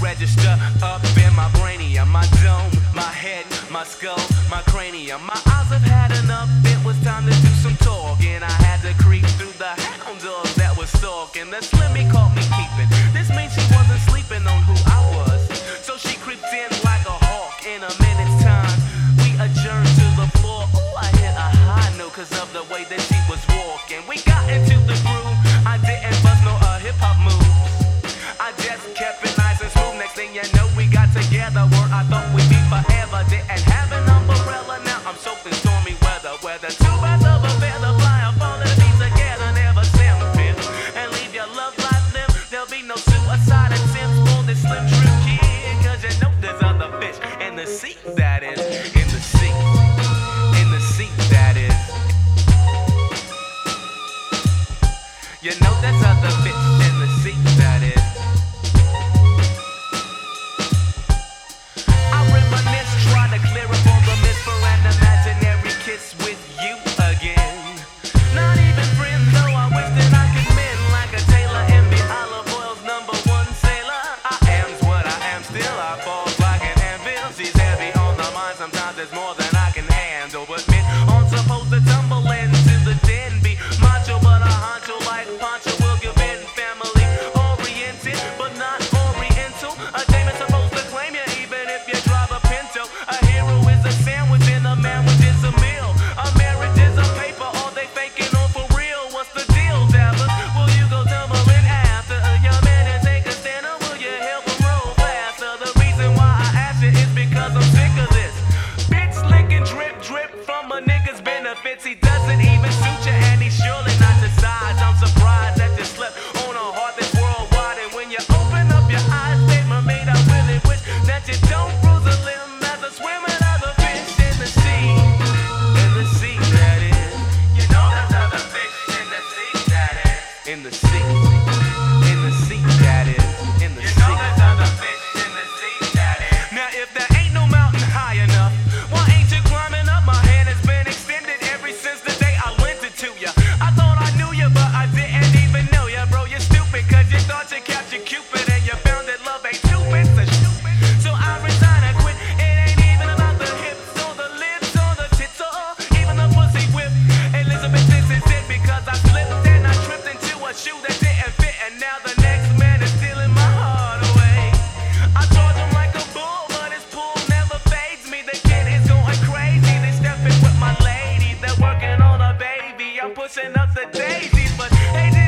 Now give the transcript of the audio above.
register up in my brainium, my dome, my head, my skull, my cranium. My eyes have had enough, it was time to do some talking. I had to creep through the hound dogs that was stalking. The Slimmy caught me keeping. This means she wasn't sleeping on who I was. So she creeped in like a hawk. In a minute's time, we adjourned to the floor. Ooh, I hit a high note cause of the way that she was walking. We got into the groove, I didn't bust no hip-hop moves. I just kept it nice and smooth. Next thing you know, we got together where I thought we'd be forever. Didn't have an umbrella, now I'm soaked in stormy weather. Whether two birds of a feather fly up on the beat together, never stand still and leave your love life limp. There'll be no suicide attempts for this slim true kid, cause you know there's other fish in the sea, that is, in the sea, in the sea, that is. You know there's other fish in the sea, that is. I reminisce, try to clear up all the myths for an imaginary kiss with you again. Not even friends, though I wish that I could mend like a tailor and be olive oil's #1 sailor. I am's what I am, still I fall like an anvil. She's heavy on the mind, sometimes it's more than I can handle. But men aren't supposed to tumble into the den, be macho but a honcho like Pancho will give in. Family oriented but not oriental. A dame is supposed to claim you even if you drive a Pinto. A hero is a sandwich and a manwich is a meal. A marriage is a paper, are they faking or for real? What's the deal, Dabba? Will you go tumbling after your man and take a stand, or will you help him roll faster? The reason why I ask you is because I'm sick of this bitch licking drip drip from a nigga's benefits. He doesn't even suit you and he's surely not the size. I'm surprised that you slept on a heart that's worldwide. And when you open up your eyes, babe, mermaid, I really wish that you don't bruise a limb as a swimming other fish in the sea. In the sea, that is. You know there's other fish in the sea, that is. In the sea. In the sea, that is. In the sea. You know there's other fish in the sea, that is. Now if there ain't no mountain high enough, why ain't you climbing up? My hand has been extended ever since the day I lent it to you. I thought I knew you, but I didn't even know you, bro. You're stupid, cause you thought you captured Cupid and you found that love ain't two bits of stupid. So I resign, I quit. It ain't even about the hips or the lips or the tits or even the pussy whip. Elizabeth, this is it, because I slipped and I tripped into a shoe that didn't fit, and now the next man is stealing my heart away. I charge him like a bull, but his pull never fades me. The kid is going crazy. They stepping with my lady, they're working on a baby. I'm pushing up the daisies, but hey,